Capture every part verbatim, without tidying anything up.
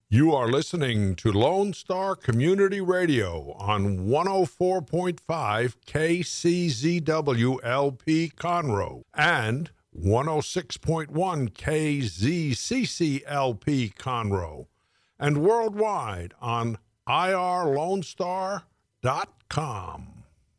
You are listening to Lone Star Community Radio on one oh four point five K C Z W L P Conroe and one oh six point one K Z C C L P Conroe, and worldwide on I R lone star dot com.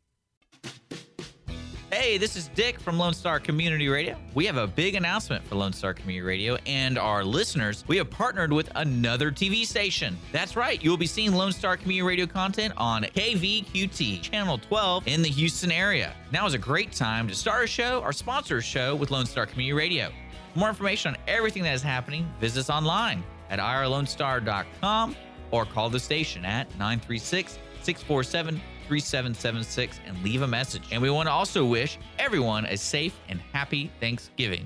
Hey, this is Dick from Lone Star Community Radio. We have a big announcement for Lone Star Community Radio and our listeners. We have partnered with another T V station. That's right, you will be seeing Lone Star Community Radio content on K V Q T, Channel twelve in the Houston area. Now is a great time to start a show or sponsor a show with Lone Star Community Radio. For more information on everything that is happening, visit us online at I R lone star dot com or call the station at nine three six, six four seven, three seven seven six and leave a message. And we want to also wish everyone a safe and happy Thanksgiving.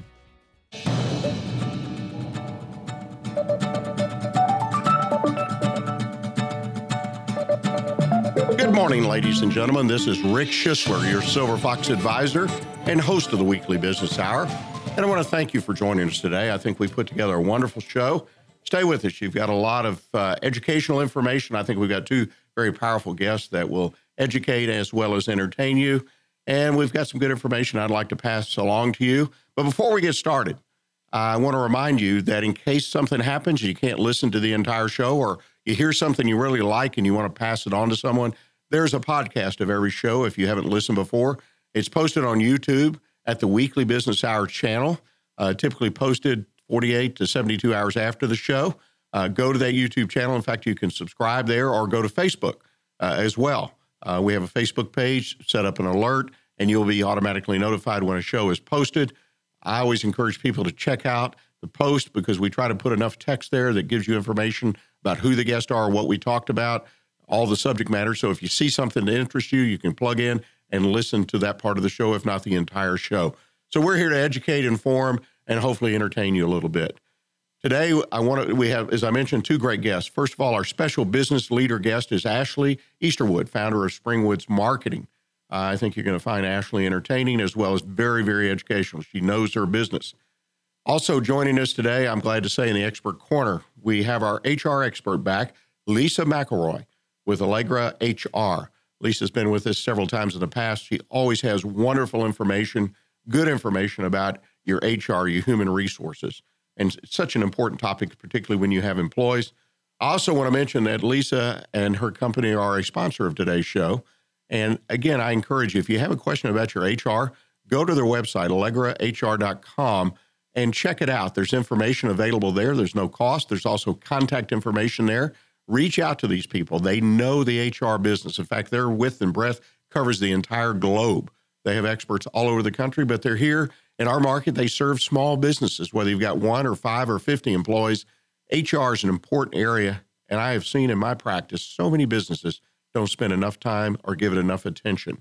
Good morning, ladies and gentlemen. This is Rick Schisler, your Silver Fox advisor and host of the Weekly Business Hour. And I want to thank you for joining us today. I think we put together a wonderful show. Stay with us. You've got a lot of uh, educational information. I think we've got two very powerful guests that will educate as well as entertain you. And we've got some good information I'd like to pass along to you. But before we get started, I want to remind you that in case something happens, you can't listen to the entire show, or you hear something you really like and you want to pass it on to someone, there's a podcast of every show if you haven't listened before. It's posted on YouTube at the Weekly Business Hour channel, uh, typically posted forty-eight to seventy-two hours after the show. Uh, go to that YouTube channel. In fact, you can subscribe there or go to Facebook uh, as well. Uh, we have a Facebook page, set up an alert, and you'll be automatically notified when a show is posted. I always encourage people to check out the post because we try to put enough text there that gives you information about who the guests are, what we talked about, all the subject matter. So if you see something that interests you, you can plug in and listen to that part of the show, if not the entire show. So we're here to educate, inform, and hopefully entertain you a little bit. Today, I want to, we have, as I mentioned, two great guests. First of all, our special business leader guest is Ashley Easterwood, founder of Springwoods Marketing. Uh, I think you're going to find Ashley entertaining as well as very, very educational. She knows her business. Also joining us today, I'm glad to say, in the Expert Corner, we have our H R expert back, Lisa McElroy with Allegra H R. Lisa's been with us several times in the past. She always has wonderful information, good information about your H R, your human resources. And it's such an important topic, particularly when you have employees. I also want to mention that Lisa and her company are a sponsor of today's show. And again, I encourage you, if you have a question about your H R, go to their website, allegra h r dot com, and check it out. There's information available there. There's no cost. There's also contact information there. Reach out to these people. They know the H R business. In fact, their width and breadth covers the entire globe. They have experts all over the country, but they're here in our market. They serve small businesses, whether you've got one or five or fifty employees. H R is an important area, and I have seen in my practice so many businesses don't spend enough time or give it enough attention.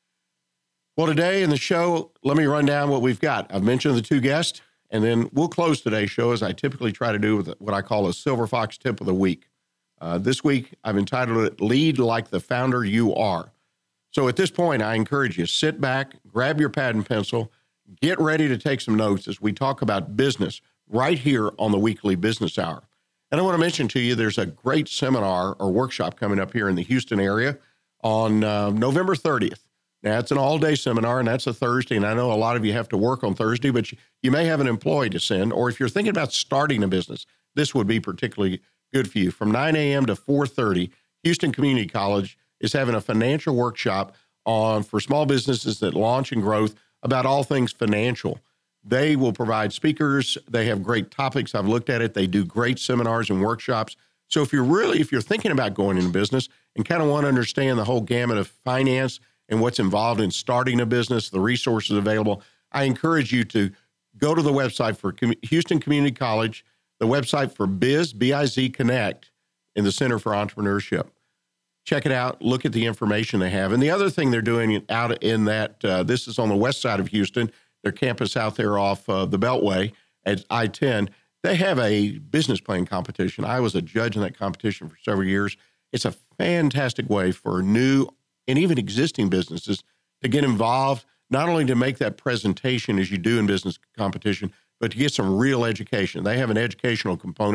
Well, today in the show, let me run down what we've got. I've mentioned the two guests, and then we'll close today's show as I typically try to do with what I call a Silver Fox tip of the week. Uh, this week, I've entitled it, Lead Like the Founder You Are. So at this point, I encourage you, sit back, grab your pad and pencil, get ready to take some notes as we talk about business right here on the Weekly Business Hour. And I want to mention to you, there's a great seminar or workshop coming up here in the Houston area on uh, November thirtieth. Now, it's an all-day seminar, and that's a Thursday, and I know a lot of you have to work on Thursday, but you, you may have an employee to send, or if you're thinking about starting a business, this would be particularly good for you. From nine a.m. to four thirty, Houston Community College is having a financial workshop on for small businesses that launch and growth about all things financial. They will provide speakers. They have great topics. I've looked at it. They do great seminars and workshops. So if you're really, if you're thinking about going into business and kind of want to understand the whole gamut of finance and what's involved in starting a business, the resources available, I encourage you to go to the website for Houston Community College, the website for Biz, B I Z Connect in the Center for Entrepreneurship. Check it out. Look at the information they have. And the other thing they're doing out in that, uh, this is on the west side of Houston, their campus out there off uh, the Beltway at I ten. They have a business plan competition. I was a judge in that competition for several years. It's a fantastic way for new and even existing businesses to get involved, not only to make that presentation as you do in business competition, but to get some real education. They have an educational component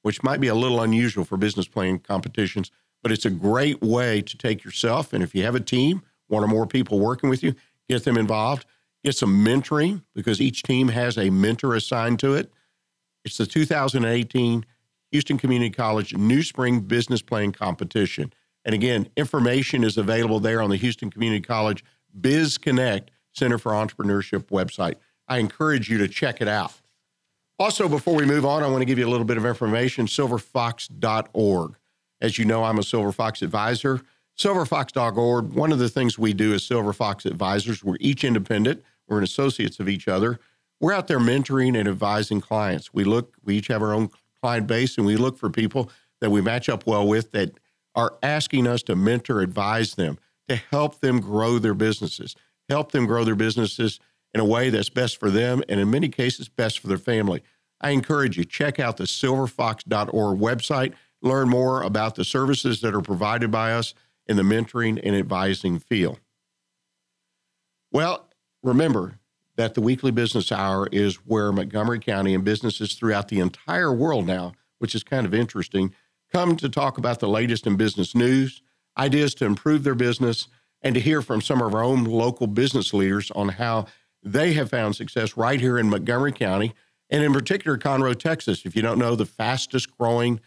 which might be a little unusual for business plan competitions, but it's a great way to take yourself. And if you have a team, one or more people working with you, get them involved, get some mentoring because each team has a mentor assigned to it. It's the two thousand eighteen Houston Community College New Spring Business Plan Competition. And again, information is available there on the Houston Community College Biz Connect Center for Entrepreneurship website. I encourage you to check it out. Also, before we move on, I want to give you a little bit of information, silver fox dot org. As you know, I'm a Silver Fox advisor. silver fox dot org, one of the things we do as Silver Fox advisors, we're each independent. We're associates of each other. We're out there mentoring and advising clients. We look, we each have our own client base, and we look for people that we match up well with that are asking us to mentor, advise them, to help them grow their businesses, help them grow their businesses in a way that's best for them, and in many cases, best for their family. I encourage you, check out the silver fox dot org website, learn more about the services that are provided by us in the mentoring and advising field. Well, remember that the Weekly Business Hour is where Montgomery County and businesses throughout the entire world now, which is kind of interesting, come to talk about the latest in business news, ideas to improve their business, and to hear from some of our own local business leaders on how they have found success right here in Montgomery County, and in particular, Conroe, Texas. If you don't know, the fastest growing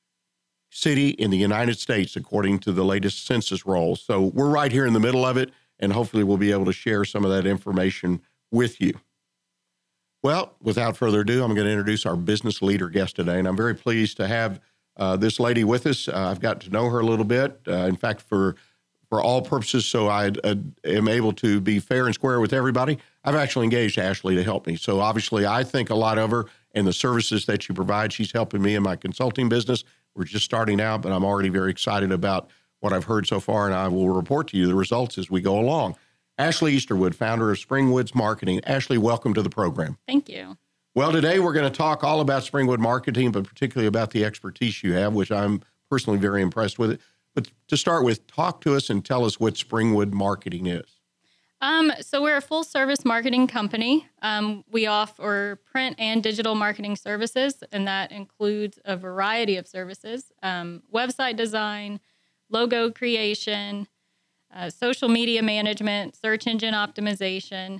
city in the United States, according to the latest census rolls. So we're right here in the middle of it, and hopefully we'll be able to share some of that information with you. Well, without further ado, I'm going to introduce our business leader guest today, and I'm very pleased to have uh, this lady with us. Uh, I've got to know her a little bit. Uh, in fact, for for all purposes, so I uh, am able to be fair and square with everybody, I've actually engaged Ashley to help me. So obviously, I think a lot of her and the services that she provides. She's helping me in my consulting business. We're just starting out, but I'm already very excited about what I've heard so far, and I will report to you the results as we go along. Ashley Easterwood, founder of Springwoods Marketing. Ashley, welcome to the program. Thank you. Well, today we're going to talk all about Springwood Marketing, but particularly about the expertise you have, which I'm personally very impressed with. It. But to start with, talk to us and tell us what Springwood Marketing is. Um, so we're a full-service marketing company. Um, we offer print and digital marketing services, and that includes a variety of services, um, website design, logo creation, Uh, social media management, search engine optimization.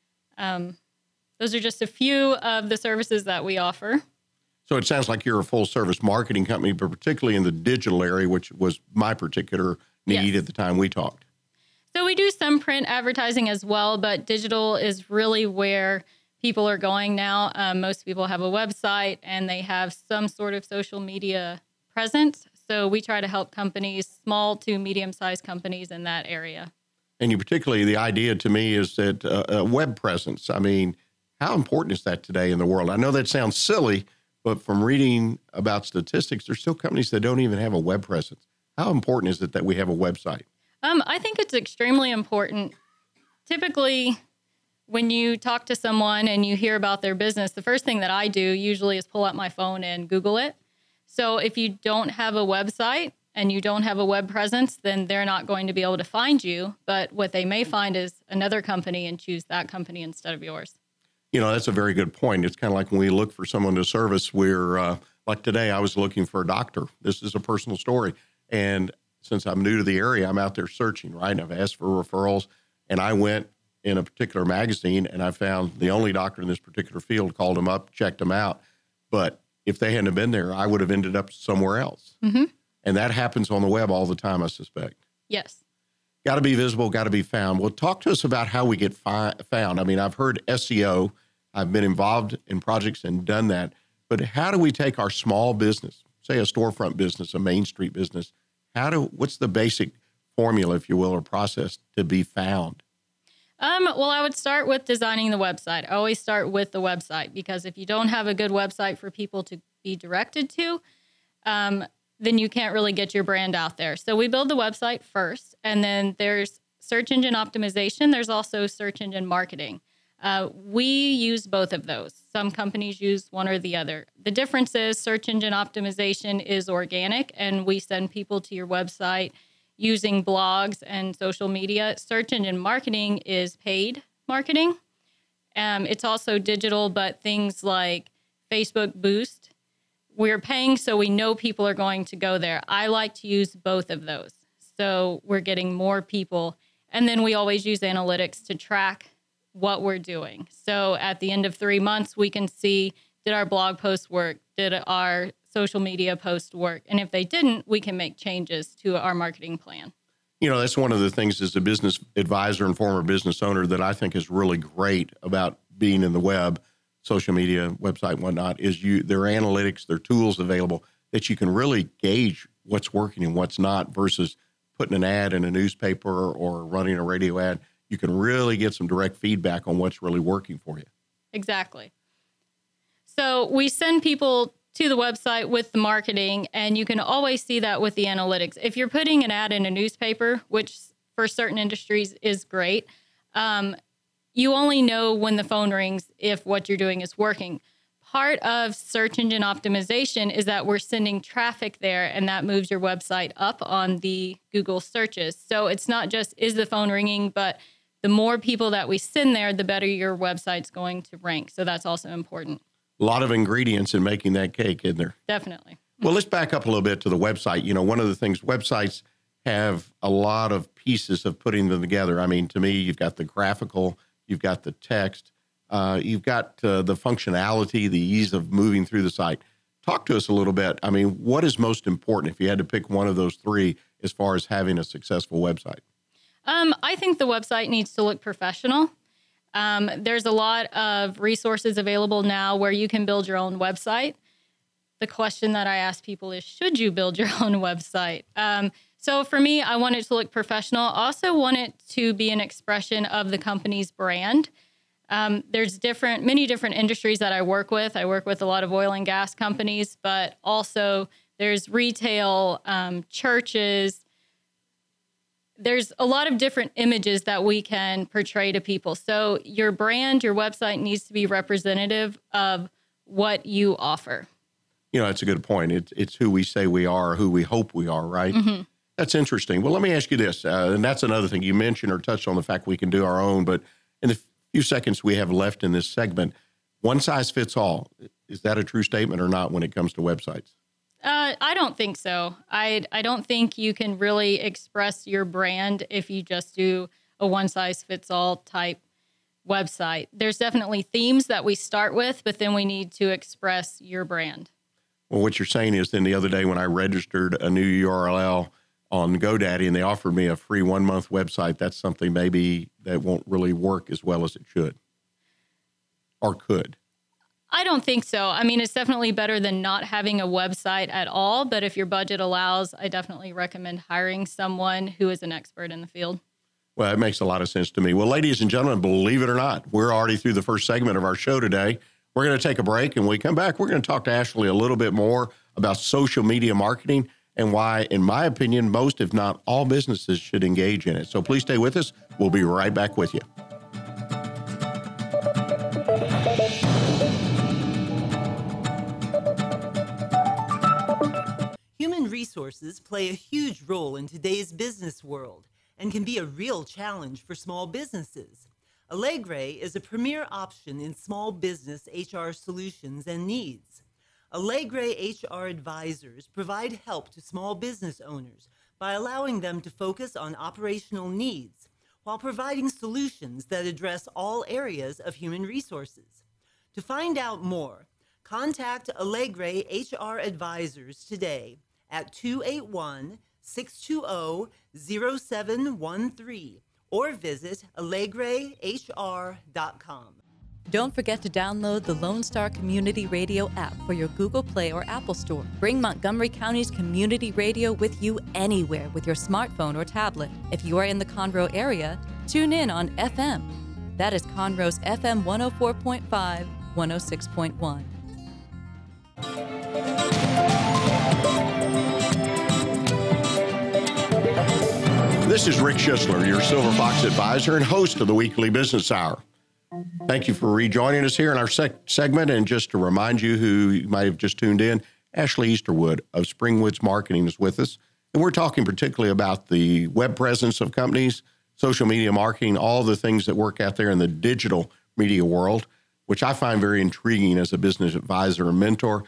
Um, those are just a few of the services that we offer. So it sounds like you're a full-service marketing company, but particularly in the digital area, which was my particular need Yes. at the time we talked. So we do some print advertising as well, but digital is really where people are going now. Um, most people have a website and they have some sort of social media presence. So we try to help companies, small to medium-sized companies in that area. And you particularly, the idea to me is that uh, a web presence. I mean, how important is that today in the world? I know that sounds silly, but from reading about statistics, there's still companies that don't even have a web presence. How important is it that we have a website? Um, I think it's extremely important. Typically, when you talk to someone and you hear about their business, the first thing that I do usually is pull out my phone and Google it. So if you don't have a website and you don't have a web presence, then they're not going to be able to find you. But what they may find is another company and choose that company instead of yours. You know, that's a very good point. It's kind of like when we look for someone to service, we're, uh, like today, I was looking for a doctor. This is a personal story. And since I'm new to the area, I'm out there searching, right? And I've asked for referrals. And I went in a particular magazine and I found the only doctor in this particular field, called him up, checked him out. But if they hadn't been there, I would have ended up somewhere else. Mm-hmm. And that happens on the web all the time, I suspect. Yes. Got to be visible, got to be found. Well, talk to us about how we get fi- found. I mean, I've heard S E O. I've been involved in projects and done that. But how do we take our small business, say a storefront business, a Main Street business, how do, what's the basic formula, if you will, or process to be found? Um, well, I would start with designing the website. I always start with the website because if you don't have a good website for people to be directed to, um, then you can't really get your brand out there. So we build the website first, and then there's search engine optimization. There's also search engine marketing. Uh, we use both of those. Some companies use one or the other. The difference is search engine optimization is organic, and we send people to your website using blogs and social media. Search engine marketing is paid marketing. Um, it's also digital, but things like Facebook Boost, we're paying so we know people are going to go there. I like to use both of those. So we're getting more people. And then we always use analytics to track what we're doing. So at the end of three months, we can see, did our blog post work? Did our social media post work? And if they didn't, we can make changes to our marketing plan. You know, that's one of the things as a business advisor and former business owner that I think is really great about being in the web, social media, website, and whatnot, is you there are analytics, there are tools available that you can really gauge what's working and what's not versus putting an ad in a newspaper or running a radio ad. You can really get some direct feedback on what's really working for you. Exactly. So we send people to the website with the marketing, and you can always see that with the analytics. If you're putting an ad in a newspaper, which for certain industries is great, um, you only know when the phone rings if what you're doing is working. Part of search engine optimization is that we're sending traffic there, and that moves your website up on the Google searches. So it's not just, is the phone ringing, but the more people that we send there, the better your website's going to rank. So that's also important. A lot of ingredients in making that cake, isn't there? Definitely. Well, let's back up a little bit to the website. You know, one of the things, websites have a lot of pieces of putting them together. I mean, to me, you've got the graphical, you've got the text, uh, you've got uh, the functionality, the ease of moving through the site. Talk to us a little bit. I mean, what is most important if you had to pick one of those three as far as having a successful website? Um, I think the website needs to look professional. Um, there's a lot of resources available now where you can build your own website. The question that I ask people is, should you build your own website? Um, so for me, I want it to look professional. I also want it to be an expression of the company's brand. Um, there's different, many different industries that I work with. I work with a lot of oil and gas companies, but also there's retail, um, churches. There's a lot of different images that we can portray to people. So your brand, your website needs to be representative of what you offer. You know, that's a good point. It's, it's who we say we are, who we hope we are, right? Mm-hmm. That's interesting. Well, let me ask you this, uh, and that's another thing. You mentioned or touched on the fact we can do our own, but in the few seconds we have left in this segment, one size fits all. Is that a true statement or not when it comes to websites? Uh, I don't think so. I I don't think you can really express your brand if you just do a one-size-fits-all type website. There's definitely themes that we start with, but then we need to express your brand. Well, what you're saying is then the other day when I registered a new U R L on GoDaddy and they offered me a free one-month website, that's something maybe that won't really work as well as it should or could. I don't think so. I mean, it's definitely better than not having a website at all. But if your budget allows, I definitely recommend hiring someone who is an expert in the field. Well, it makes a lot of sense to me. Well, ladies and gentlemen, believe it or not, we're already through the first segment of our show today. We're going to take a break. And when we come back, we're going to talk to Ashley a little bit more about social media marketing and why, in my opinion, most, if not all businesses should engage in it. So please stay with us. We'll be right back with you. Human resources play a huge role in today's business world and can be a real challenge for small businesses. Allegre is a premier option in small business H R solutions and needs. Allegre H R advisors provide help to small business owners by allowing them to focus on operational needs while providing solutions that address all areas of human resources. To find out more, contact Allegre H R advisors today at two eight one, six two zero, zero seven one three or visit allegre h r dot com. Don't forget to download the Lone Star Community Radio app for your Google Play or Apple Store. Bring Montgomery County's community radio with you anywhere with your smartphone or tablet. If you are in the Conroe area, tune in on F M. That is Conroe's F M one oh four point five, one oh six point one. This is Rick Schisler, your Silver Fox advisor and host of the Weekly Business Hour. Thank you for rejoining us here in our sec- segment. And just to remind you who you might have just tuned in, Ashley Easterwood of Springwoods Marketing is with us. And we're talking particularly about the web presence of companies, social media marketing, all the things that work out there in the digital media world, which I find very intriguing as a business advisor and mentor.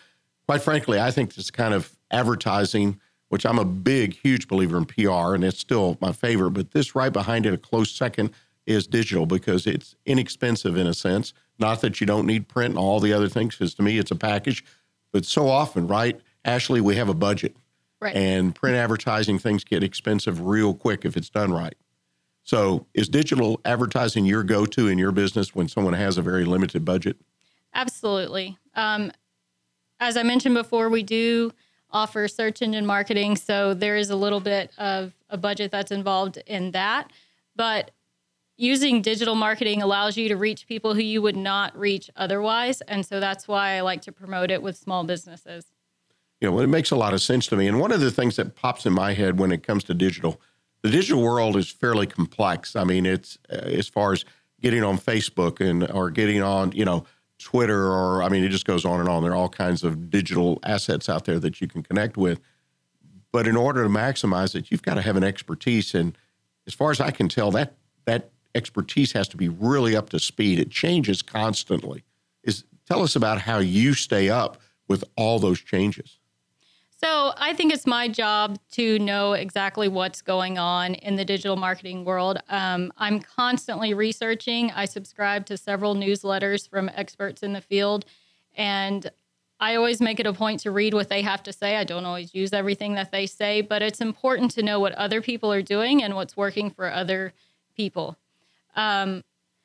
quite frankly, I think this kind of advertising, which I'm a big, huge believer in P R, and it's still my favorite, but this right behind it, a close second, is digital because it's inexpensive in a sense. Not that you don't need print and all the other things, because to me, it's a package. But so often, right, Ashley, we have a budget. Right. And print advertising, things get expensive real quick if it's done right. So is digital advertising your go-to in your business when someone has a very limited budget? Absolutely. Um, as I mentioned before, we do offer search engine marketing, so there is a little bit of a budget that's involved in that. But using digital marketing allows you to reach people who you would not reach otherwise, and so that's why I like to promote it with small businesses. You know, well, it makes a lot of sense to me. And one of the things that pops in my head when it comes to digital, the digital world is fairly complex. I mean, it's uh, as far as getting on Facebook and or getting on, you know, Twitter, or I mean, it just goes on and on. There are all kinds of digital assets out there that you can connect with. But in order to maximize it, you've got to have an expertise. And as far as I can tell, that that expertise has to be really up to speed. It changes constantly. Is tell us about how you stay up with all those changes. So I think it's my job to know exactly what's going on in the digital marketing world. Um, I'm constantly researching. I subscribe to several newsletters from experts in the field, and I always make it a point to read what they have to say. I don't always use everything that they say, but it's important to know what other people are doing and what's working for other people. Um,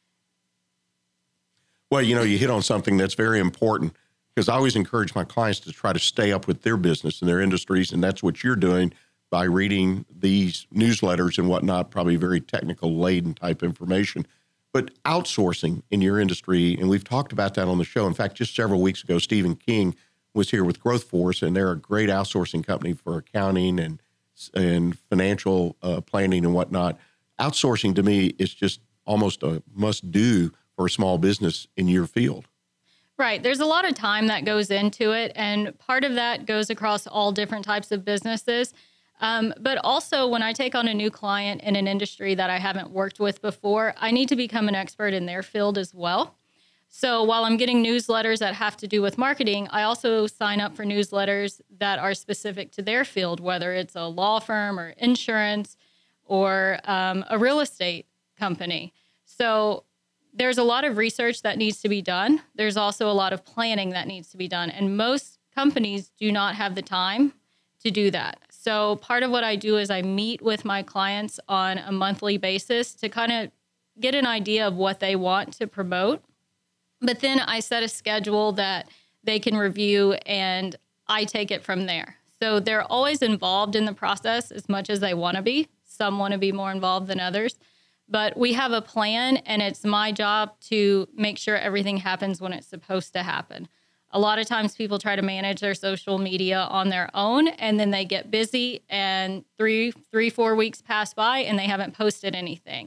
well, you know, you hit on something that's very important. Because I always encourage my clients to try to stay up with their business and their industries, and that's what you're doing by reading these newsletters and whatnot, probably very technical laden type information. But outsourcing in your industry, and we've talked about that on the show. In fact, just several weeks ago, Stephen King was here with Growth Force, and they're a great outsourcing company for accounting and and financial uh, planning and whatnot. Outsourcing to me is just almost a must-do for a small business in your field. Right. There's a lot of time that goes into it, and part of that goes across all different types of businesses. Um, but also, when I take on a new client in an industry that I haven't worked with before, I need to become an expert in their field as well. So while I'm getting newsletters that have to do with marketing, I also sign up for newsletters that are specific to their field, whether it's a law firm or insurance or um, a real estate company. So there's a lot of research that needs to be done. There's also a lot of planning that needs to be done. And most companies do not have the time to do that. So part of what I do is I meet with my clients on a monthly basis to kind of get an idea of what they want to promote. But then I set a schedule that they can review, and I take it from there. So they're always involved in the process as much as they want to be. Some want to be more involved than others. But we have a plan, and it's my job to make sure everything happens when it's supposed to happen. A lot of times people try to manage their social media on their own, and then they get busy, and three, three, four weeks pass by, and they haven't posted anything.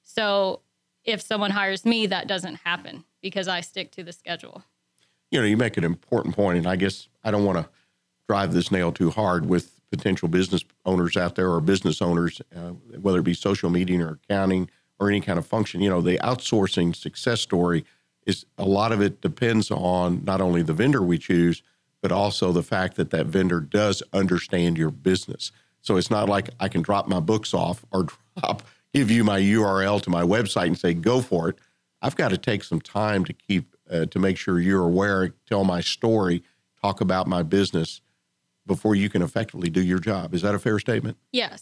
So if someone hires me, that doesn't happen because I stick to the schedule. You know, you make an important point, and I guess I don't want to drive this nail too hard with potential business owners out there or business owners, uh, whether it be social media or accounting or any kind of function. You know, the outsourcing success story is a lot of it depends on not only the vendor we choose, but also the fact that that vendor does understand your business. So it's not like I can drop my books off or drop, give you my U R L to my website and say, go for it. I've got to take some time to keep, uh, to make sure you're aware, tell my story, talk about my business before you can effectively do your job. Is that a fair statement? Yes.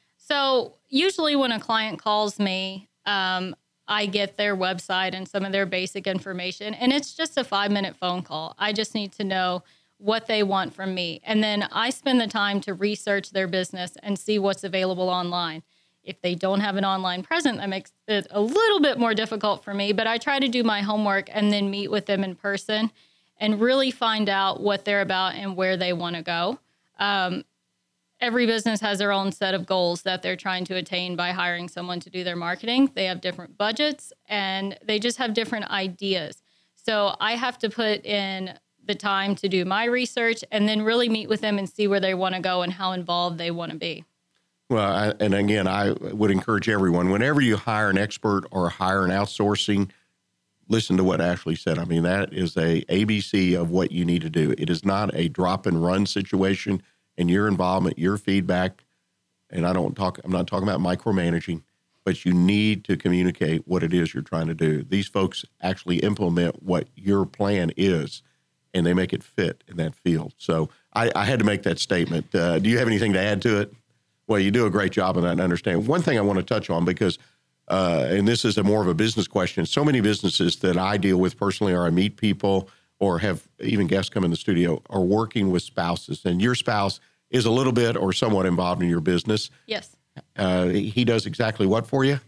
So usually when a client calls me, um, I get their website and some of their basic information, and it's just a five-minute phone call. I just need to know what they want from me. And then I spend the time to research their business and see what's available online. If they don't have an online presence, that makes it a little bit more difficult for me, but I try to do my homework and then meet with them in person and really find out what they're about and where they want to go. Um, every business has their own set of goals that they're trying to attain by hiring someone to do their marketing. They have different budgets, and they just have different ideas. So I have to put in the time to do my research and then really meet with them and see where they want to go and how involved they want to be. Well, I, and again, I would encourage everyone, whenever you hire an expert or hire an outsourcing, listen to what Ashley said. I mean, that is a A B C of what you need to do. It is not a drop and run situation, and your involvement, your feedback, and I don't talk, I'm not talking about micromanaging, but you need to communicate what it is you're trying to do. These folks actually implement what your plan is, and they make it fit in that field. So I, I had to make that statement. Uh, do you have anything to add to it? Well, you do a great job of that and understand. One thing I want to touch on, because, uh, and this is a more of a business question, so many businesses that I deal with personally, or I meet people or have even guests come in the studio, are working with spouses. And your spouse is a little bit or somewhat involved in your business. Yes. Uh, he does exactly what for you?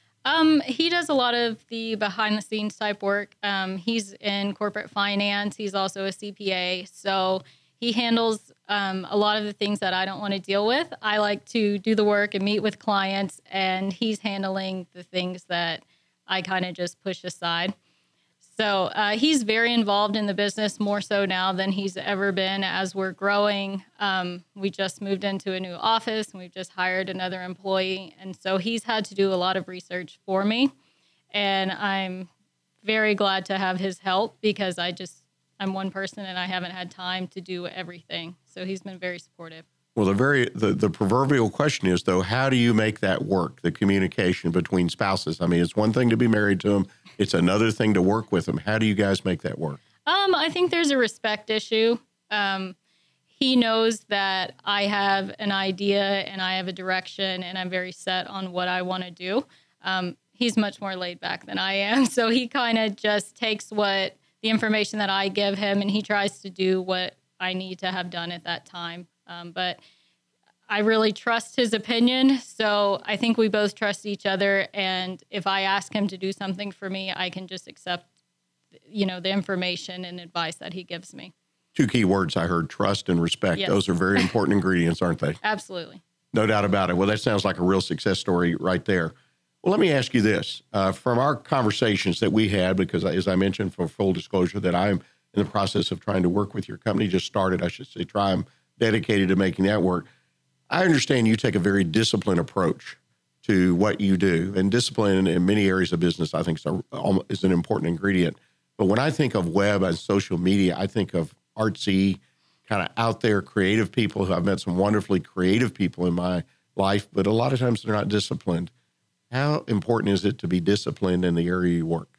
Um, he does a lot of the behind the scenes type work. Um, he's in corporate finance. He's also a C P A. So he handles um, a lot of the things that I don't want to deal with. I like to do the work and meet with clients, and he's handling the things that I kind of just push aside. So uh, he's very involved in the business, more so now than he's ever been as we're growing. Um, we just moved into a new office, and we've just hired another employee. And so he's had to do a lot of research for me. And I'm very glad to have his help, because I just, I'm one person and I haven't had time to do everything. So he's been very supportive. Well, the very the, the proverbial question is, though, how do you make that work, the communication between spouses? I mean, it's one thing to be married to them. It's another thing to work with them. How do you guys make that work? Um, I think there's a respect issue. Um, he knows that I have an idea and I have a direction, and I'm very set on what I want to do. Um, he's much more laid back than I am. So he kind of just takes what the information that I give him, and he tries to do what I need to have done at that time. Um, but I really trust his opinion. So I think we both trust each other. And if I ask him to do something for me, I can just accept, you know, the information and advice that he gives me. Two key words I heard: trust and respect. Yes. Those are very important ingredients, aren't they? Absolutely. No doubt about it. Well, that sounds like a real success story right there. Well, let me ask you this. Uh, from our conversations that we had, because as I mentioned, for full disclosure, that I'm in the process of trying to work with your company, just started, I should say, try, I'm dedicated to making that work. I understand you take a very disciplined approach to what you do, and discipline in many areas of business, I think, is, a, is an important ingredient. But when I think of web and social media, I think of artsy, kind of out there, creative people who I've met some wonderfully creative people in my life, but a lot of times they're not disciplined. How important is it to be disciplined in the area you work?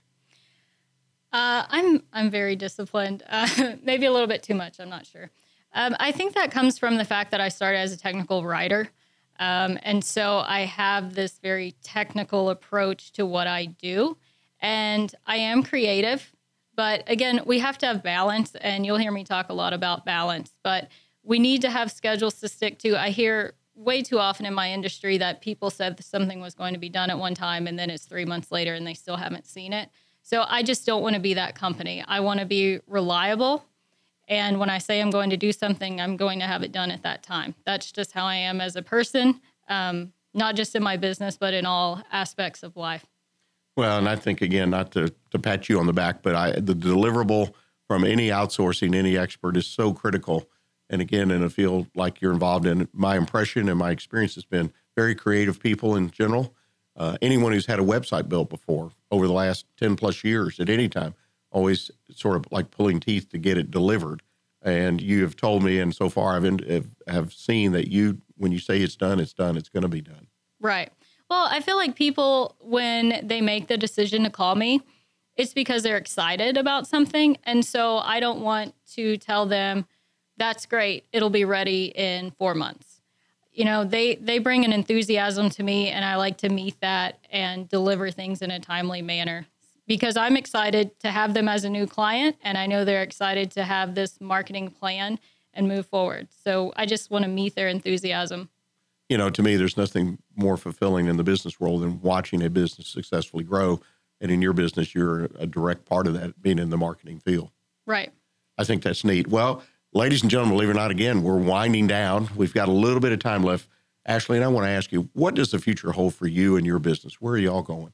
Uh, I'm I'm very disciplined, uh, maybe a little bit too much. I'm not sure. Um, I think that comes from the fact that I started as a technical writer. Um, and so I have this very technical approach to what I do. And I am creative. But again, we have to have balance. And you'll hear me talk a lot about balance. But we need to have schedules to stick to. I hear way too often in my industry that people said something was going to be done at one time, and then it's three months later and they still haven't seen it. So I just don't want to be that company. I want to be reliable. And when I say I'm going to do something, I'm going to have it done at that time. That's just how I am as a person, um, not just in my business, but in all aspects of life. Well, and I think, again, not to, to pat you on the back, but I, the deliverable from any outsourcing, any expert is so critical. And again, in a field like you're involved in, my impression and my experience has been very creative people in general. Uh, anyone who's had a website built before over the last ten plus years at any time, always sort of like pulling teeth to get it delivered. And you have told me, and so far I've in, have seen that you, when you say it's done, it's done, it's going to be done. Right. Well, I feel like people, when they make the decision to call me, it's because they're excited about something. And so I don't want to tell them, that's great, it'll be ready in four months. You know, they, they bring an enthusiasm to me, and I like to meet that and deliver things in a timely manner, because I'm excited to have them as a new client, and I know they're excited to have this marketing plan and move forward. So I just want to meet their enthusiasm. You know, to me, there's nothing more fulfilling in the business world than watching a business successfully grow. And in your business, you're a direct part of that, being in the marketing field. Right. I think that's neat. Well, ladies and gentlemen, believe it or not, again, we're winding down. We've got a little bit of time left. Ashley, and I want to ask you, what does the future hold for you and your business? Where are you all going?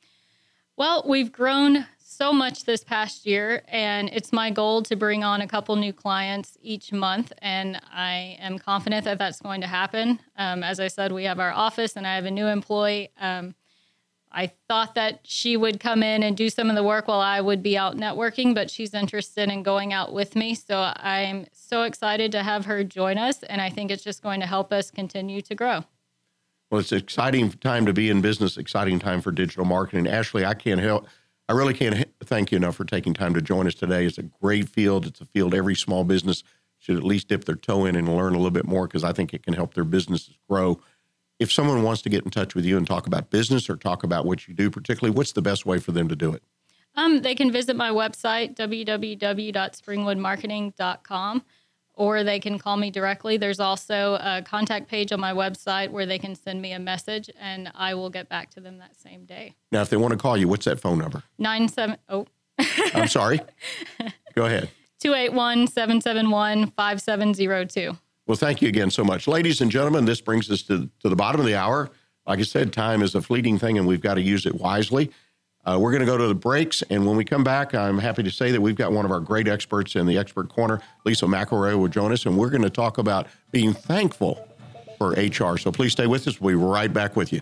Well, we've grown so much this past year, and it's my goal to bring on a couple new clients each month, and I am confident that that's going to happen. Um, as I said, we have our office, and I have a new employee. Um, I thought that she would come in and do some of the work while I would be out networking, but she's interested in going out with me. So I'm so excited to have her join us, and I think it's just going to help us continue to grow. Well, it's an exciting time to be in business, exciting time for digital marketing. Ashley, I can't help, I really can't thank you enough for taking time to join us today. It's a great field. It's a field every small business should at least dip their toe in and learn a little bit more, because I think it can help their businesses grow. If someone wants to get in touch with you and talk about business or talk about what you do particularly, what's the best way for them to do it? Um, they can visit my website, w w w dot springwood marketing dot com, or they can call me directly. There's also a contact page on my website where they can send me a message, and I will get back to them that same day. Now, if they want to call you, what's that phone number? Nine seven oh. I'm sorry. Go ahead. two eight one, seven seven one, five seven zero two. Well, thank you again so much. Ladies and gentlemen, this brings us to, to the bottom of the hour. Like I said, time is a fleeting thing, and we've got to use it wisely. Uh, we're going to go to the breaks, and when we come back, I'm happy to say that we've got one of our great experts in the Expert Corner. Lisa McElroy will join us, and we're going to talk about being thankful for H R. So please stay with us. We'll be right back with you.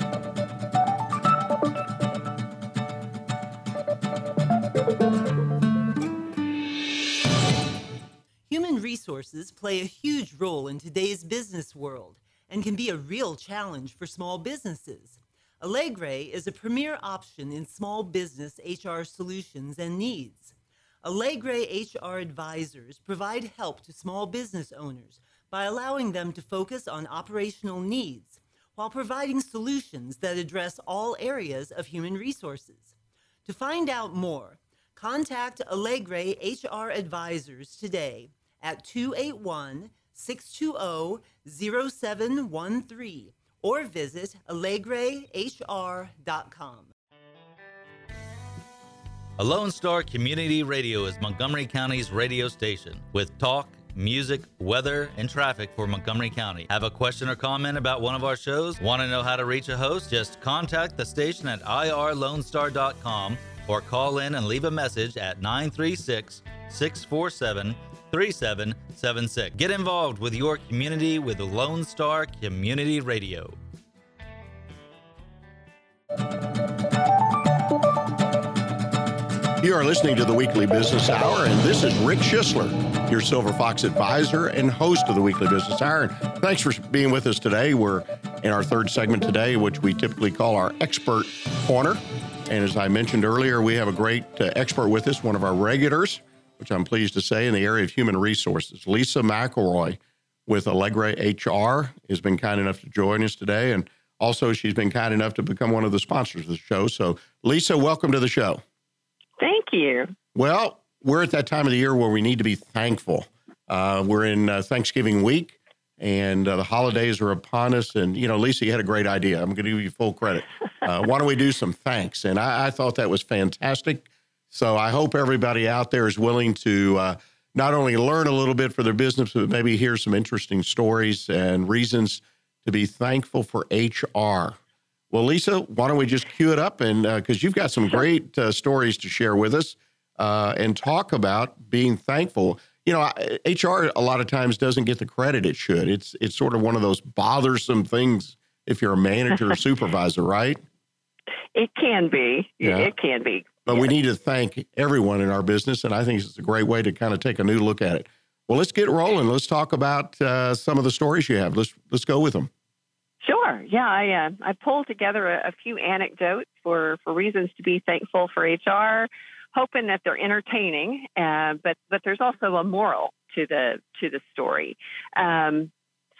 Human resources play a huge role in today's business world and can be a real challenge for small businesses. Allegre is a premier option in small business H R solutions and needs. Allegre H R advisors provide help to small business owners by allowing them to focus on operational needs while providing solutions that address all areas of human resources. To find out more, contact Allegre H R advisors today at two eight one, six two zero, zero seven one three or visit allegre h r dot com. A Lone Star Community Radio is Montgomery County's radio station with talk, music, weather, and traffic for Montgomery County. Have a question or comment about one of our shows? Want to know how to reach a host? Just contact the station at i r lone star dot com or call in and leave a message at nine three six, six four seven, three seven seven six. Get involved with your community with Lone Star Community Radio. You are listening to the Weekly Business Hour, and this is Rick Schisler, your Silver Fox advisor and host of the Weekly Business Hour. And thanks for being with us today. We're in our third segment today, which we typically call our Expert Corner. And as I mentioned earlier, we have a great uh, expert with us, one of our regulars, which I'm pleased to say, in the area of human resources. Lisa McElroy with Allegre H R has been kind enough to join us today. And also, she's been kind enough to become one of the sponsors of the show. So, Lisa, welcome to the show. Thank you. Well, we're at that time of the year where we need to be thankful. Uh, we're in uh, Thanksgiving week, and uh, the holidays are upon us. And, you know, Lisa, you had a great idea. I'm going to give you full credit. Uh, why don't we do some thanks? And I, I thought that was fantastic. So I hope everybody out there is willing to uh, not only learn a little bit for their business, but maybe hear some interesting stories and reasons to be thankful for H R. Well, Lisa, why don't we just cue it up? And because uh, you've got some great uh, stories to share with us uh, and talk about being thankful. You know, H R a lot of times doesn't get the credit it should. It's it's sort of one of those bothersome things if you're a manager or supervisor, right? It can be. Yeah. It can be. But yes. we need to thank everyone in our business, and I think it's a great way to kind of take a new look at it. Well, let's get rolling. Let's talk about uh, some of the stories you have. Let's let's go with them. Sure. Yeah, I uh, I pulled together a, a few anecdotes for, for reasons to be thankful for H R, hoping that they're entertaining, uh, but but there's also a moral to the to the story. Um,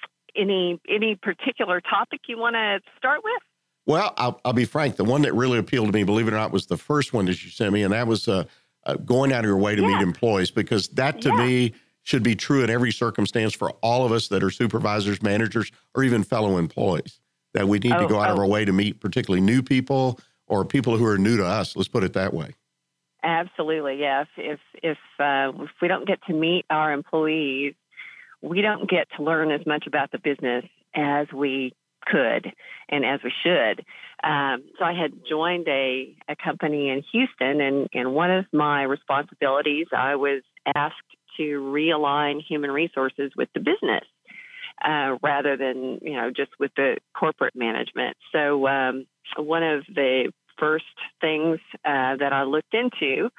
any any particular topic you want to start with? Well, I'll, I'll be frank. The one that really appealed to me, believe it or not, was the first one that you sent me, and that was uh, uh, going out of your way to yeah. meet employees, because that to yeah. me should be true in every circumstance for all of us that are supervisors, managers, or even fellow employees, that we need oh, to go out oh. of our way to meet particularly new people or people who are new to us. Let's put it that way. Absolutely, yes. If if uh, if we don't get to meet our employees, we don't get to learn as much about the business as we could and as we should. Um, so I had joined a, a company in Houston, and, and one of my responsibilities, I was asked to realign human resources with the business. uh, rather than, you know, just with the corporate management. So um, one of the first things uh, that I looked into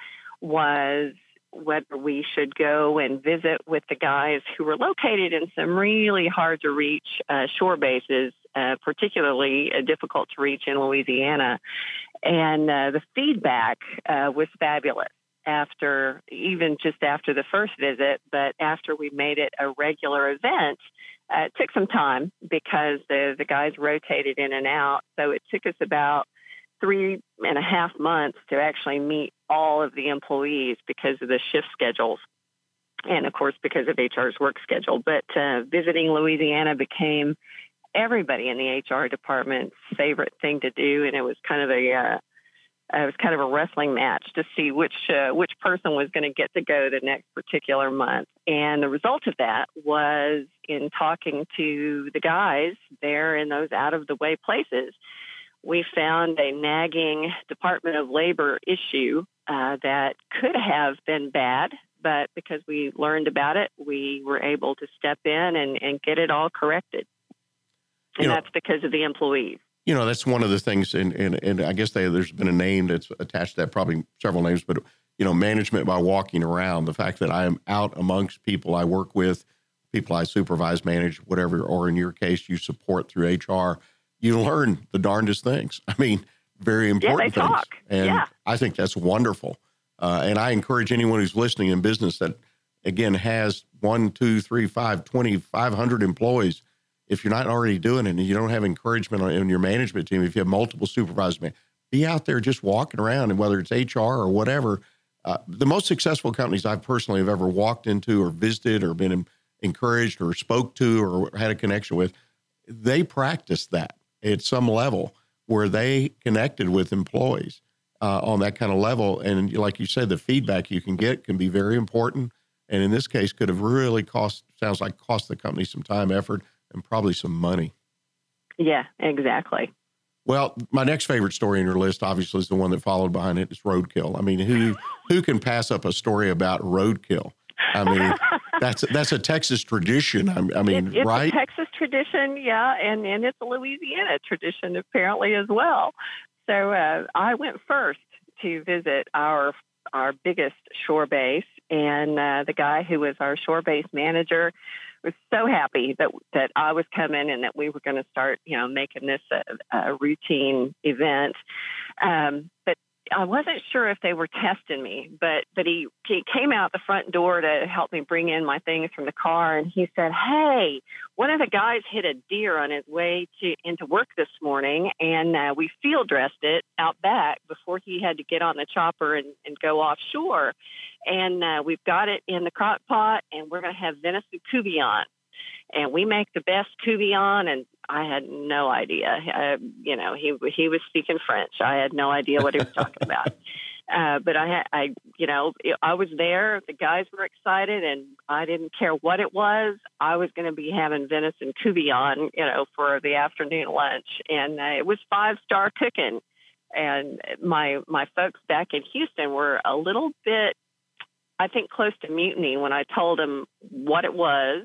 was whether we should go and visit with the guys who were located in some really hard to reach uh, shore bases, uh, particularly uh, difficult to reach in Louisiana. And uh, the feedback uh, was fabulous after, even just after the first visit, but after we made it a regular event. Uh, it took some time because the, the guys rotated in and out. So it took us about three and a half months to actually meet all of the employees because of the shift schedules and, of course, because of H R's work schedule. But uh, visiting Louisiana became everybody in the H R department's favorite thing to do, and it was kind of a uh, it was kind of a wrestling match to see which uh, which person was going to get to go the next particular month. And the result of that was, in talking to the guys there in those out-of-the-way places, we found a nagging Department of Labor issue uh, that could have been bad, but because we learned about it, we were able to step in and, and get it all corrected. And you know, that's because of the employees. You know, that's one of the things, and, and, and I guess they, there's been a name that's attached to that, probably several names, but, you know, management by walking around, the fact that I am out amongst people I work with, people I supervise, manage, whatever, or in your case, you support through H R, you learn the darndest things. I mean, very important yeah, they things. Talk. And yeah. I think that's wonderful. Uh, and I encourage anyone who's listening in business that, again, has one, two, three, five, twenty, five hundred employees. If you're not already doing it and you don't have encouragement on, in your management team, if you have multiple supervisors, be out there just walking around, and whether it's H R or whatever. Uh, the most successful companies I personally have ever walked into or visited or been in, encouraged or spoke to or had a connection with, they practiced that at some level where they connected with employees uh, on that kind of level. And like you said, the feedback you can get can be very important. And in this case, could have really cost, sounds like cost the company some time, effort, and probably some money. Yeah, exactly. Well, my next favorite story in your list, obviously, is the one that followed behind it. It's roadkill. I mean, who who can pass up a story about roadkill? I mean, that's that's a Texas tradition. I, I mean, it, it's right? It's a Texas tradition, yeah, and, and it's a Louisiana tradition apparently as well. So uh, I went first to visit our our biggest shore base, and uh, the guy who was our shore base manager was so happy that that I was coming and that we were going to start, you know, making this a, a routine event. Um, but I wasn't sure if they were testing me, but but he, he came out the front door to help me bring in my things from the car, and he said, "Hey, one of the guys hit a deer on his way to into work this morning, and uh, we field dressed it out back before he had to get on the chopper and, and go offshore, and uh, we've got it in the crock pot, and we're going to have venison couvillon. And we make the best couvillon." And I had no idea. Uh, you know, he he was speaking French. I had no idea what he was talking about. Uh, but I, I, you know, I was there. The guys were excited, and I didn't care what it was. I was going to be having venison couvillon, you know, for the afternoon lunch, and uh, it was five star cooking. And my my folks back in Houston were a little bit, I think, close to mutiny when I told them what it was.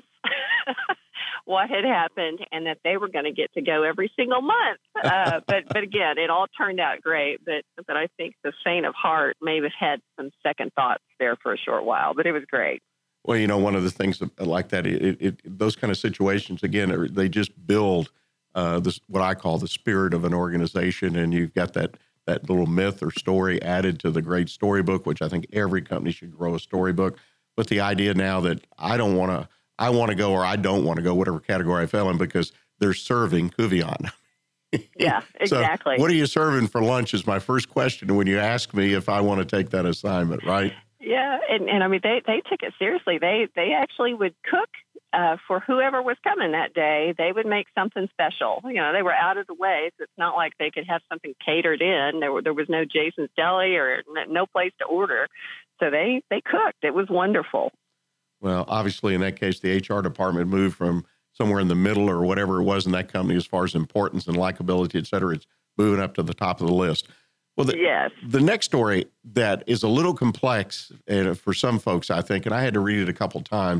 What had happened, and that they were going to get to go every single month. Uh, but but again, it all turned out great. But but I think the faint of heart may have had some second thoughts there for a short while. But it was great. Well, you know, one of the things like that, it, it, those kind of situations, again, are, they just build uh, this what I call the spirit of an organization, and you've got that that little myth or story added to the great storybook, which I think every company should grow a storybook. But the idea now that I don't want to. I want to go or I don't want to go, whatever category I fell in, because they're serving couvillon. Yeah, exactly. So what are you serving for lunch is my first question when you ask me if I want to take that assignment, right? Yeah, and, and I mean, they, they took it seriously. They they actually would cook uh, for whoever was coming that day. They would make something special. You know, they were out of the way, so it's not like they could have something catered in. There were, there was no Jason's Deli or no place to order. So they, they cooked. It was wonderful. Well, obviously, in that case, the H R department moved from somewhere in the middle or whatever it was in that company as far as importance and likability, et cetera. It's moving up to the top of the list. Well, the, yes. the next story that is a little complex and for some folks, I think, and I had to read it a couple of times,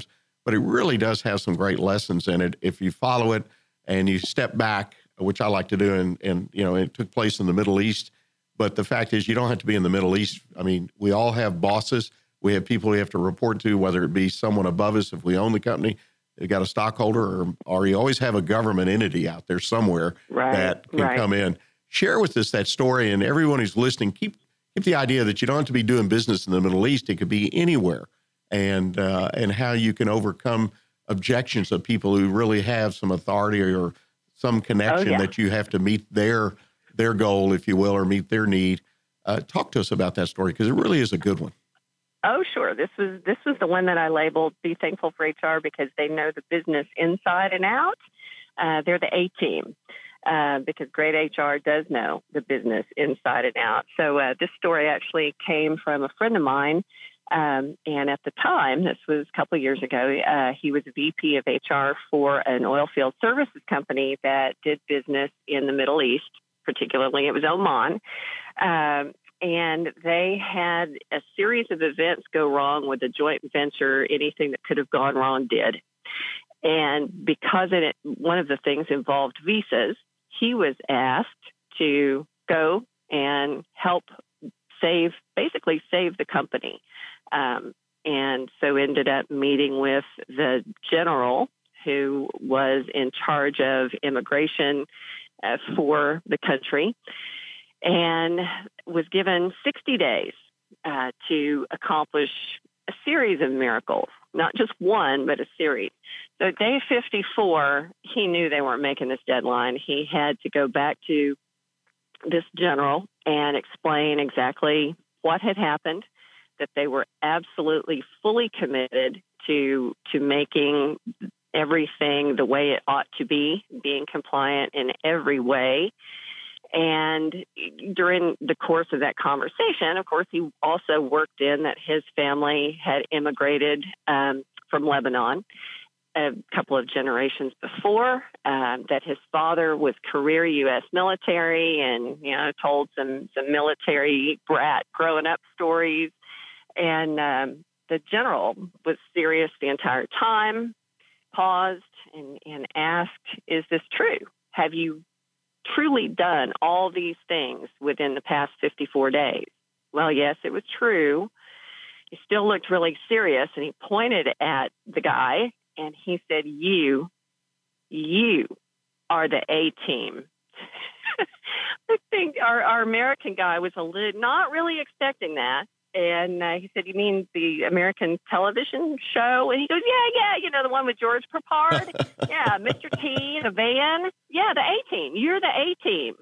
but it really does have some great lessons in it if you follow it and you step back, which I like to do. And, and you know, it took place in the Middle East. But the fact is, you don't have to be in the Middle East. I mean, we all have bosses. We have people we have to report to, whether it be someone above us if we own the company, you got a stockholder, or, or you always have a government entity out there somewhere right, that can right. come in. Share with us that story, and everyone who's listening, keep keep the idea that you don't have to be doing business in the Middle East. It could be anywhere, and uh, and how you can overcome objections of people who really have some authority or some connection oh, yeah. that you have to meet their their goal, if you will, or meet their need. Uh, talk to us about that story, because it really is a good one. Oh, sure. This was this was the one that I labeled Be Thankful for H R, because they know the business inside and out. Uh, they're the A team, uh, because great H R does know the business inside and out. So uh, this story actually came from a friend of mine. Um, and at the time, this was a couple of years ago, uh, he was V P of H R for an oil field services company that did business in the Middle East, particularly it was Oman. Um, And they had a series of events go wrong with the joint venture. Anything that could have gone wrong did. And because it, one of the things involved visas, he was asked to go and help save, basically save the company. Um, and so ended up meeting with the general who was in charge of immigration uh, for the country, and was given sixty days uh, to accomplish a series of miracles, not just one, but a series. So day fifty-four, he knew they weren't making this deadline. He had to go back to this general and explain exactly what had happened, that they were absolutely fully committed to to making everything the way it ought to be, being compliant in every way. And during the course of that conversation, of course, he also worked in that his family had immigrated um, from Lebanon a couple of generations before, uh, that his father was career U S military and, you know, told some, some military brat growing up stories. And um, the general was serious the entire time, paused and, and asked, is this true? Have you truly done all these things within the past fifty-four days? Well, yes, it was true. He still looked really serious, and he pointed at the guy and he said, you, you are the A team. I think our, our American guy was a little, not really expecting that. And uh, he said, you mean the American television show? And he goes, yeah, yeah, you know, the one with George Peppard? Yeah, Mister T, the van. Yeah, the A-team. You're the A-team.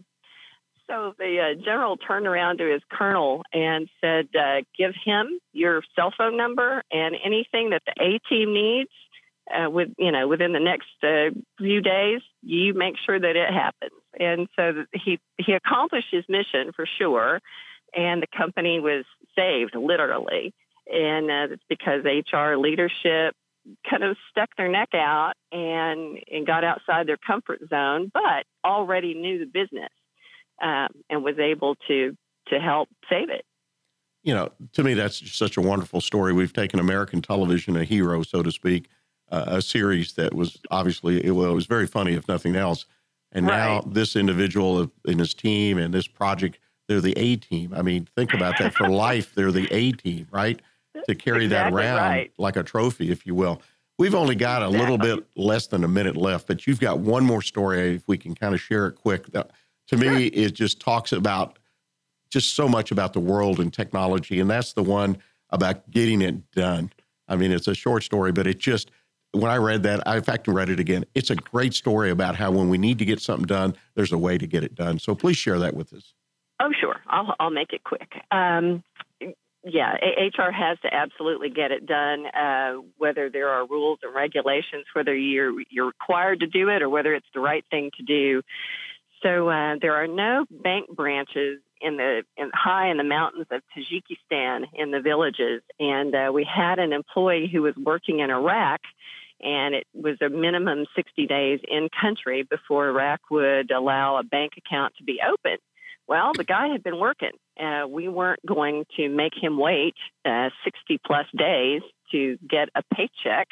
So the uh, general turned around to his colonel and said, uh, give him your cell phone number and anything that the A-team needs uh, with, you know, within the next uh, few days, you make sure that it happens. And so he, he accomplished his mission for sure. And the company was saved, literally. And uh, it's because H R leadership kind of stuck their neck out and, and got outside their comfort zone, but already knew the business um, and was able to to help save it. You know, to me, that's just such a wonderful story. We've taken American television, a hero, so to speak, uh, a series that was obviously, it was, it was very funny, if nothing else. And right. now this individual and his team and this project, they're the A team. I mean, think about that for life. They're the A team, right? To carry exactly that around right. like a trophy, if you will. We've only got a exactly. little bit less than a minute left, but you've got one more story. If we can kind of share it quick. That, to sure. me, it just talks about just so much about the world and technology. And that's the one about getting it done. I mean, it's a short story, but it just, when I read that, I in fact read it again. It's a great story about how when we need to get something done, there's a way to get it done. So please share that with us. Oh, sure. I'll, I'll make it quick. Um, yeah, H R has to absolutely get it done, uh, whether there are rules and regulations, whether you're you're required to do it or whether it's the right thing to do. So uh, there are no bank branches in the in, high in the mountains of Tajikistan in the villages. And uh, we had an employee who was working in Iraq, and it was a minimum sixty days in country before Iraq would allow a bank account to be open. Well, the guy had been working. Uh, we weren't going to make him wait uh, sixty plus days to get a paycheck.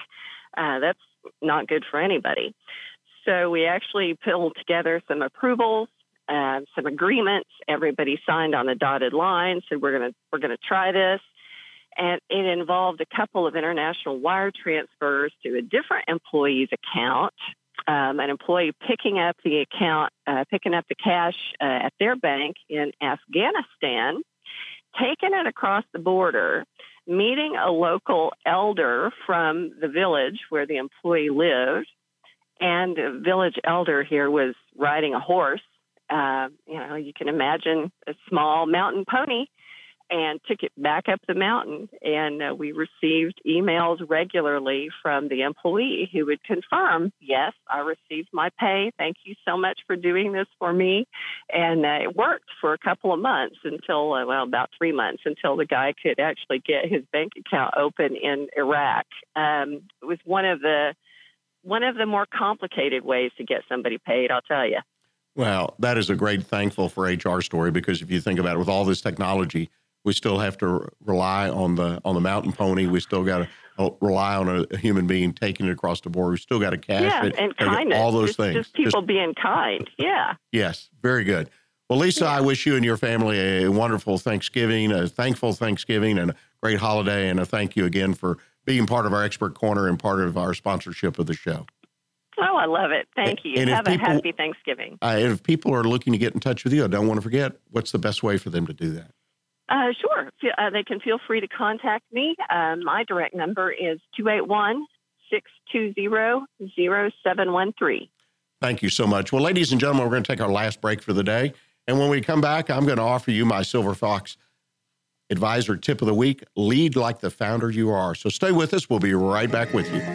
Uh, that's not good for anybody. So we actually pulled together some approvals, uh, some agreements. Everybody signed on a dotted line, said we're going to we're going to try this. And it involved a couple of international wire transfers to a different employee's account, um, an employee picking up the account, uh, picking up the cash uh, at their bank in Afghanistan, taking it across the border, meeting a local elder from the village where the employee lived, and the village elder here was riding a horse. Uh, you know, you can imagine a small mountain pony, and took it back up the mountain. And uh, we received emails regularly from the employee who would confirm, yes, I received my pay. Thank you so much for doing this for me. And uh, it worked for a couple of months until, uh, well, about three months until the guy could actually get his bank account open in Iraq. Um, it was one of the one of the more complicated ways to get somebody paid, I'll tell you. Well, that is a great thankful for H R story, because if you think about it, with all this technology, we still have to rely on the on the mountain pony. We still got to rely on a, a human being taking it across the border. We still got to cash yeah, it. and kindness. All those just, things. Just people just, being kind. Yeah. Yes, very good. Well, Lisa, yeah. I wish you and your family a wonderful Thanksgiving, a thankful Thanksgiving, and a great holiday. And a thank you again for being part of our Expert Corner and part of our sponsorship of the show. Oh, I love it. Thank you. And Have people, a happy Thanksgiving. Uh, and if people are looking to get in touch with you, I don't want to forget, what's the best way for them to do that? Uh, sure. Uh, they can feel free to contact me. Uh, my direct number is two eight one, six two zero, zero seven one three. Thank you so much. Well, ladies and gentlemen, we're going to take our last break for the day. And when we come back, I'm going to offer you my Silver Fox Advisor Tip of the Week, Lead Like the Founder You Are. So stay with us. We'll be right back with you.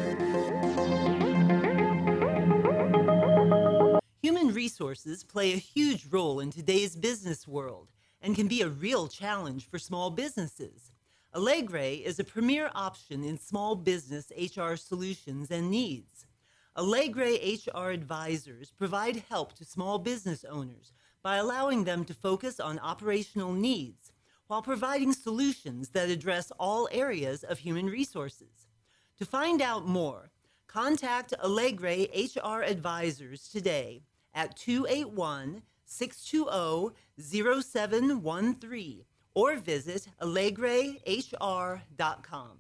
Human resources play a huge role in today's business world and can be a real challenge for small businesses. Allegre is a premier option in small business H R solutions and needs. Allegre H R advisors provide help to small business owners by allowing them to focus on operational needs while providing solutions that address all areas of human resources. To find out more, contact Allegre H R advisors today at two eight one, six two zero, zero seven one three or visit allegre h r dot com.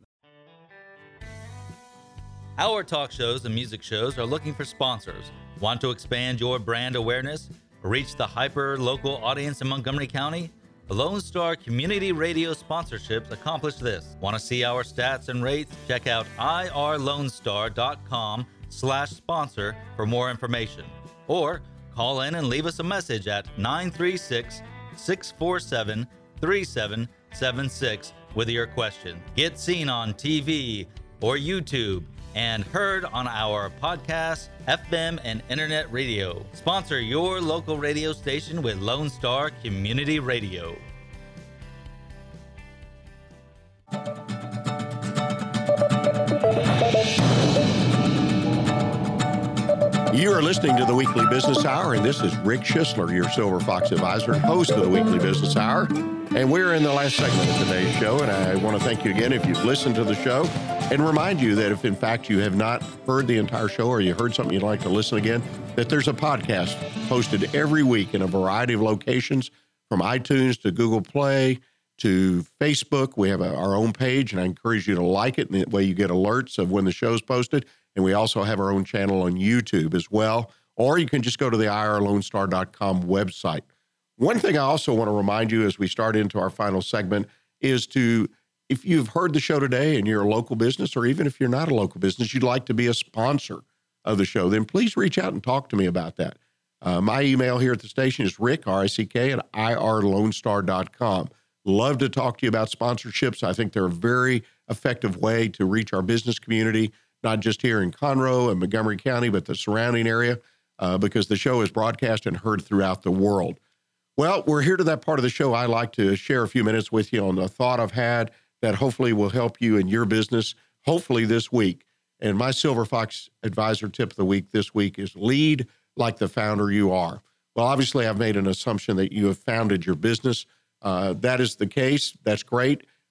Our talk shows and music shows are looking for sponsors. Want to expand your brand awareness? Reach the hyper-local audience in Montgomery County? Lone Star Community Radio sponsorships accomplish this. Want to see our stats and rates? Check out I R lone star dot com slash sponsor for more information. Or call in and leave us a message at nine three six, six four seven, three seven seven six with your question. Get seen on T V or YouTube and heard on our podcast, F M, and internet radio. Sponsor your local radio station with Lone Star Community Radio. You are listening to the Weekly Business Hour, and this is Rick Schisler, your Silver Fox Advisor, host of the Weekly Business Hour. And we're in the last segment of today's show, and I want to thank you again if you've listened to the show, and remind you that if, in fact, you have not heard the entire show or you heard something you'd like to listen again, that there's a podcast posted every week in a variety of locations, from iTunes to Google Play to Facebook. We have a, our own page, and I encourage you to like it, and that way you get alerts of when the show's posted. And we also have our own channel on YouTube as well. Or you can just go to the I R lone star dot com website. One thing I also want to remind you as we start into our final segment is to, if you've heard the show today and you're a local business, or even if you're not a local business, you'd like to be a sponsor of the show, then please reach out and talk to me about that. Uh, my email here at the station is Rick, R I C K, at I R lone star dot com. Love to talk to you about sponsorships. I think they're a very effective way to reach our business community, not just here in Conroe and Montgomery County, but the surrounding area, uh, because the show is broadcast and heard throughout the world. Well, we're here to that part of the show. I like to share a few minutes with you on a thought I've had that hopefully will help you in your business, hopefully this week. And my Silver Fox Advisor Tip of the Week this week is lead like the founder you are. Well, obviously, I've made an assumption that you have founded your business. Uh, that is the case. That's great.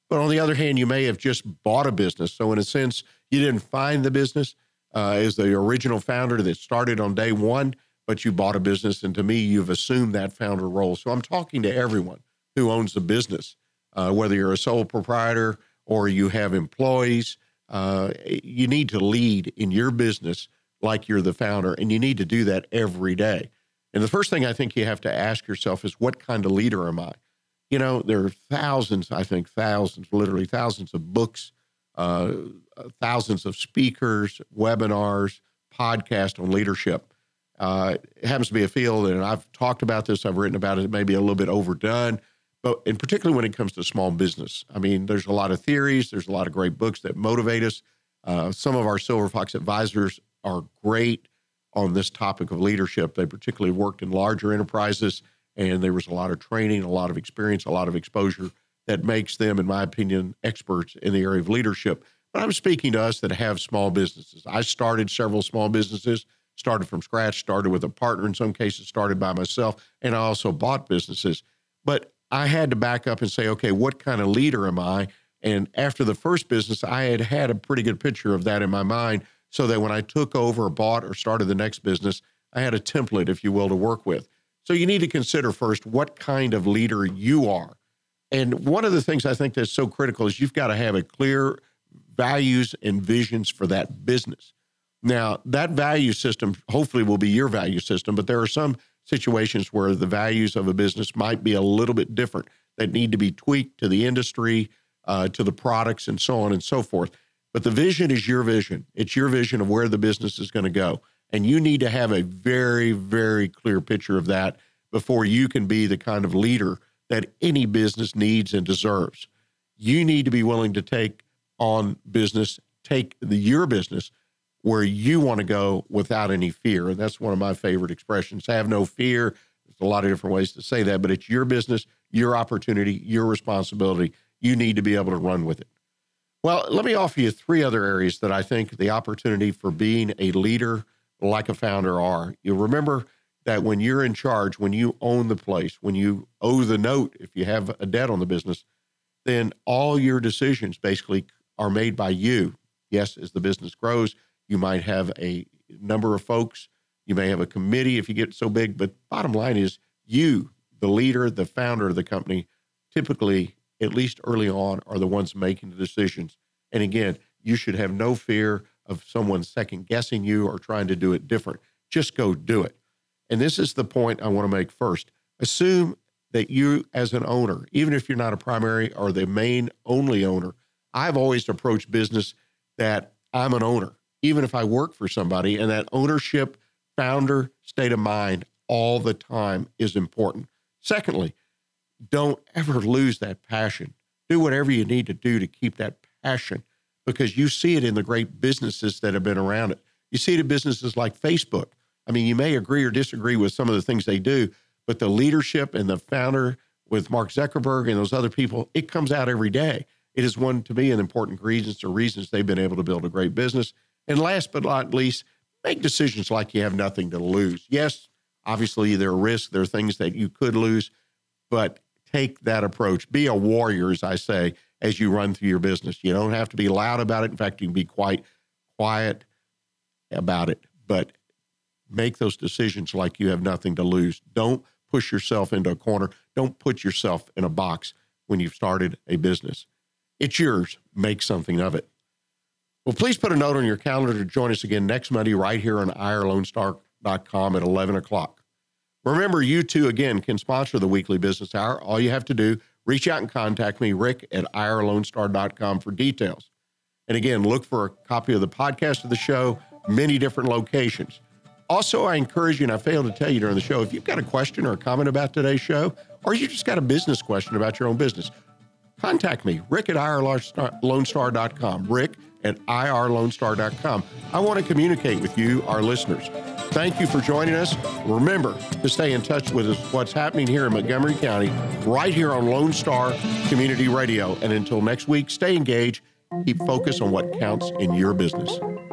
But on the other hand, you may have just bought a business. So in a sense, you didn't find the business uh, as the original founder that started on day one, but you bought a business. And to me, you've assumed that founder role. So I'm talking to everyone who owns a business, uh, whether you're a sole proprietor or you have employees. Uh, you need to lead in your business like you're the founder, and you need to do that every day. And the first thing I think you have to ask yourself is, what kind of leader am I? You know, there are thousands, I think thousands, literally thousands of books, uh, thousands of speakers, webinars, podcasts on leadership. Uh, it happens to be a field, and I've talked about this, I've written about it, it may be a little bit overdone, but in particularly when it comes to small business. I mean, there's a lot of theories, there's a lot of great books that motivate us. Uh, some of our Silver Fox advisors are great on this topic of leadership. They particularly worked in larger enterprises, and there was a lot of training, a lot of experience, a lot of exposure that makes them, in my opinion, experts in the area of leadership. But I'm speaking to us that have small businesses. I started several small businesses, started from scratch, started with a partner, in some cases started by myself, and I also bought businesses. But I had to back up and say, okay, what kind of leader am I? And after the first business, I had had a pretty good picture of that in my mind, so that when I took over or bought or started the next business, I had a template, if you will, to work with. So you need to consider first what kind of leader you are. And one of the things I think that's so critical is you've got to have a clear values and visions for that business. Now, that value system hopefully will be your value system, but there are some situations where the values of a business might be a little bit different, that need to be tweaked to the industry, uh, to the products, and so on and so forth. But the vision is your vision. It's your vision of where the business is going to go. And you need to have a very, very clear picture of that before you can be the kind of leader that any business needs and deserves. You need to be willing to take on business, take the, your business where you want to go without any fear. And that's one of my favorite expressions, have no fear. There's a lot of different ways to say that, but it's your business, your opportunity, your responsibility. You need to be able to run with it. Well, let me offer you three other areas that I think the opportunity for being a leader like a founder are. You remember that when you're in charge, when you own the place, when you owe the note, if you have a debt on the business, then all your decisions basically are made by you. Yes, as the business grows, you might have a number of folks. You may have a committee if you get so big, but bottom line is you, the leader, the founder of the company, typically, at least early on, are the ones making the decisions. And again, you should have no fear of someone second guessing you or trying to do it different. Just go do it. And this is the point I want to make first. Assume that you as an owner, even if you're not a primary or the main only owner, I've always approached business that I'm an owner, even if I work for somebody, and that ownership, founder state of mind all the time is important. Secondly, don't ever lose that passion. Do whatever you need to do to keep that passion, because you see it in the great businesses that have been around it. You see it in businesses like Facebook. I mean, you may agree or disagree with some of the things they do, but the leadership and the founder with Mark Zuckerberg and those other people, it comes out every day. It is one, to me, an important reasons or reasons they've been able to build a great business. And last but not least, make decisions like you have nothing to lose. Yes, obviously there are risks, there are things that you could lose, but take that approach. Be a warrior, as I say, as you run through your business. You don't have to be loud about it. In fact, you can be quite quiet about it, but make those decisions like you have nothing to lose. Don't push yourself into a corner. Don't put yourself in a box when you've started a business. It's yours. Make something of it. Well, please put a note on your calendar to join us again next Monday right here on I R Lone Star dot com at eleven o'clock. Remember, you too, again, can sponsor the Weekly Business Hour. All you have to do, reach out and contact me, Rick, at I R Lone Star dot com for details. And again, look for a copy of the podcast of the show, many different locations. Also, I encourage you, and I failed to tell you during the show, if you've got a question or a comment about today's show, or you just got a business question about your own business, contact me, Rick at I R Lone Star dot com, Rick at I R Lone Star dot com. I want to communicate with you, our listeners. Thank you for joining us. Remember to stay in touch with us, what's happening here in Montgomery County, right here on Lone Star Community Radio. And until next week, stay engaged. Keep focused on what counts in your business.